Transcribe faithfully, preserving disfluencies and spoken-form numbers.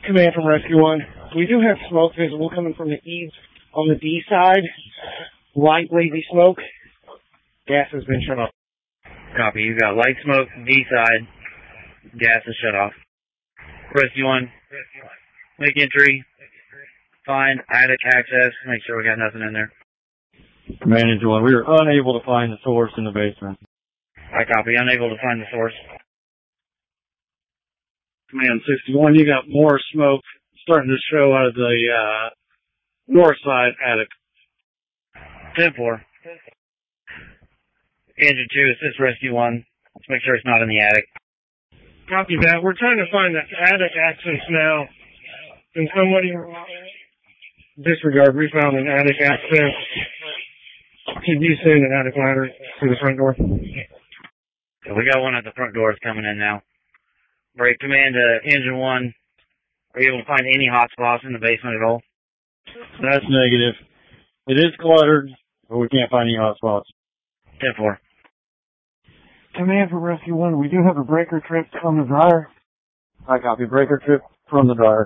Command from Rescue one. We do have smoke visible coming from the east on the D side. Light, lazy smoke. Gas has been shut off. Copy. You got light smoke, D side. Gas is shut off. Rescue one. Make entry. Find attic access. Make sure we got nothing in there. Command Engine one. We are unable to find the source in the basement. I copy. Unable to find the source. Command sixty-one. You got more smoke starting to show out of the uh, north side attic. ten four. Engine two, assist Rescue one. Let's make sure it's not in the attic. Copy that. We're trying to find that attic access now. Can somebody disregard? We found an attic access. Could you send an attic ladder to the front door? So we got one at the front door. It's coming in now. Break command to Engine one. Are you able to find any hot spots in the basement at all? That's negative. It is cluttered, but we can't find any hot spots. ten four. Command for Rescue one. We do have a breaker trip from the dryer. I copy. Breaker trip from the dryer.